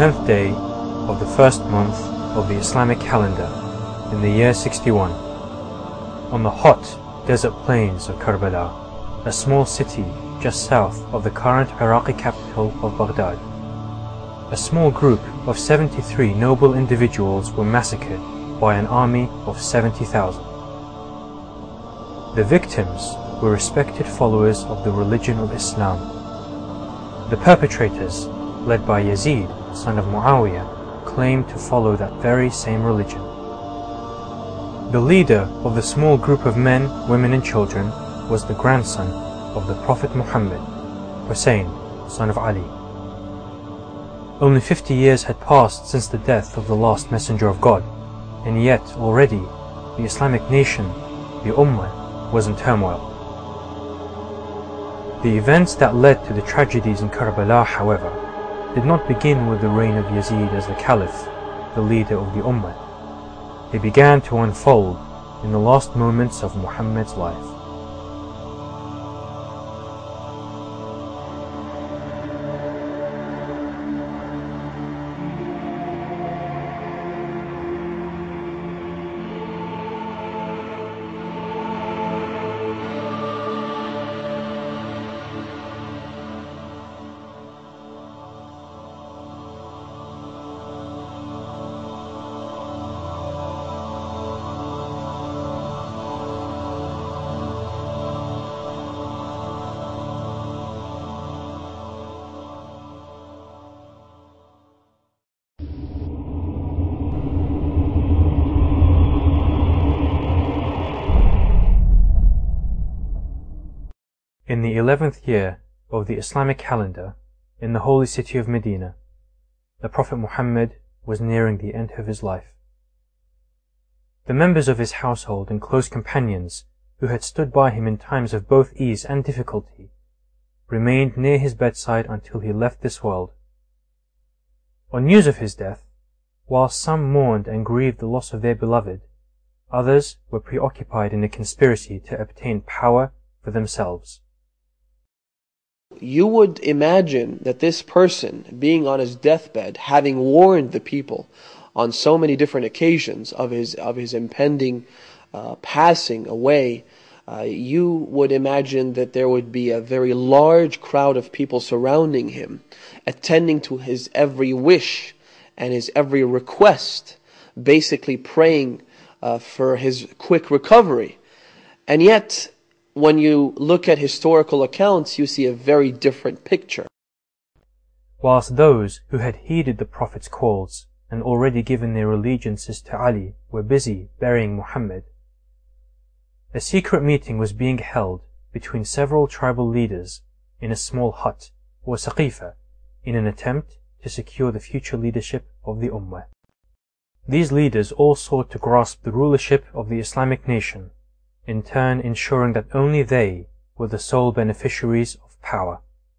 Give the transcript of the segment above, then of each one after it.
10th day of the first month of the Islamic calendar in the year 61, on the hot desert plains of Karbala, a small city just south of the current Iraqi capital of Baghdad. A small group of 73 noble individuals were massacred by an army of 70,000. The victims were respected followers of the religion of Islam. The perpetrators, led by Yazid, son of Muawiyah, claimed to follow that very same religion. The leader of the small group of men, women and children was the grandson of the Prophet Muhammad, Hussein, son of Ali. Only 50 years had passed since the death of the last messenger of God, and yet already the Islamic nation, the Ummah, was in turmoil. The events that led to the tragedies in Karbala, however, did not begin with the reign of Yazid as the Caliph, the leader of the Ummah. They began to unfold in the last moments of Muhammad's life. In the 11th year of the Islamic calendar, in the holy city of Medina, the Prophet Muhammad was nearing the end of his life. The members of his household and close companions, who had stood by him in times of both ease and difficulty, remained near his bedside until he left this world. On news of his death, while some mourned and grieved the loss of their beloved, others were preoccupied in a conspiracy to obtain power for themselves. You would imagine that this person, being on his deathbed, having warned the people on so many different occasions of his impending passing away, you would imagine that there would be a very large crowd of people surrounding him, attending to his every wish and his every request, basically praying for his quick recovery. And yet, when you look at historical accounts, you see a very different picture. Whilst those who had heeded the Prophet's calls and already given their allegiances to Ali were busy burying Muhammad, a secret meeting was being held between several tribal leaders in a small hut, or Saqifa, in an attempt to secure the future leadership of the Ummah. These leaders all sought to grasp the rulership of the Islamic nation, in turn ensuring that only they were the sole beneficiaries of power.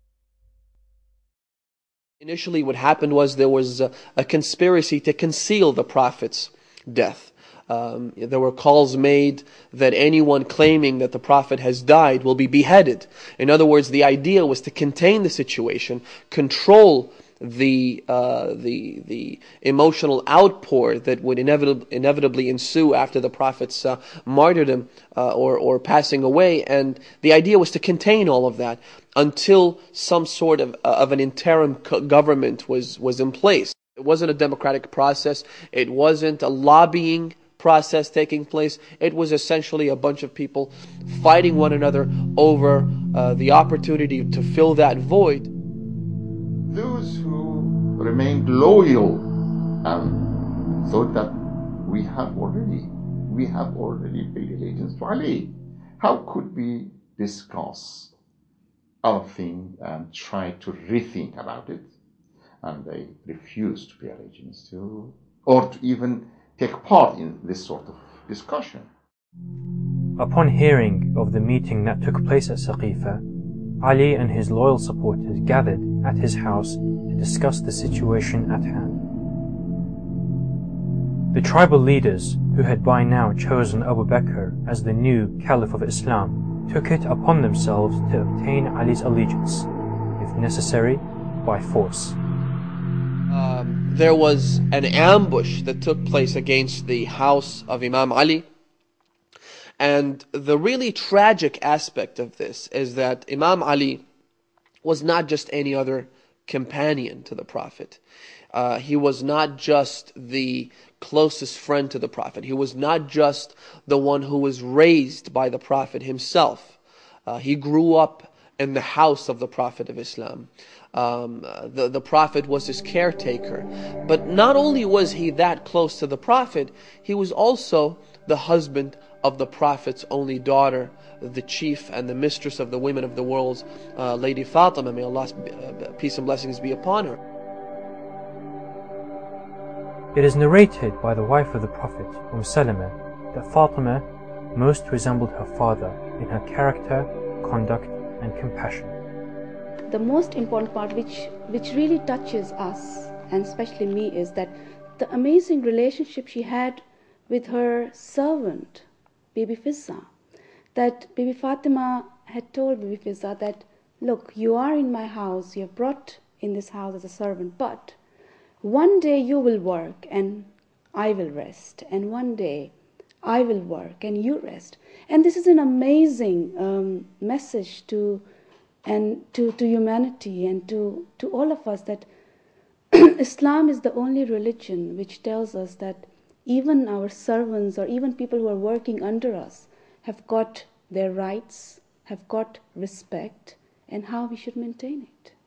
Initially what happened was there was a conspiracy to conceal the Prophet's death. There were calls made that anyone claiming that the Prophet has died will be beheaded. In other words, the idea was to contain the situation, control the emotional outpour that would inevitably ensue after the Prophet's martyrdom or passing away, and the idea was to contain all of that until some sort of an interim government was in place. It wasn't a democratic process. It wasn't a lobbying process taking place. It was essentially a bunch of people fighting one another over the opportunity to fill that void. Those who remained loyal and thought that we have already paid allegiance to Ali. How could we discuss our thing and try to rethink about it? And they refused to pay allegiance to, or to even take part in this sort of discussion. Upon hearing of the meeting that took place at Saqifa, Ali and his loyal supporters gathered at his house to discuss the situation at hand. The tribal leaders, who had by now chosen Abu Bakr as the new Caliph of Islam, took it upon themselves to obtain Ali's allegiance, if necessary, by force. there was an ambush that took place against the house of Imam Ali. And the really tragic aspect of this is that Imam Ali was not just any other companion to the Prophet. He was not just the closest friend to the Prophet. He was not just the one who was raised by the Prophet himself. He grew up in the house of the Prophet of Islam. The Prophet was his caretaker. But not only was he that close to the Prophet, he was also the husband of the Prophet's only daughter, the chief and the mistress of the women of the world, Lady Fatima, may Allah's peace and blessings be upon her. It is narrated by the wife of the Prophet, Salama, that Fatima most resembled her father in her character, conduct, and compassion. The most important part which really touches us, and especially me, is that the amazing relationship she had with her servant, Bibi Fizza. That Bibi Fatima had told Bibi Fizza that, look, you are in my house, you are brought in this house as a servant, but one day you will work and I will rest, and one day I will work and you rest. And this is an amazing message to humanity and to all of us, that Islam is the only religion which tells us that even our servants or even people who are working under us have got their rights, have got respect, and how we should maintain it.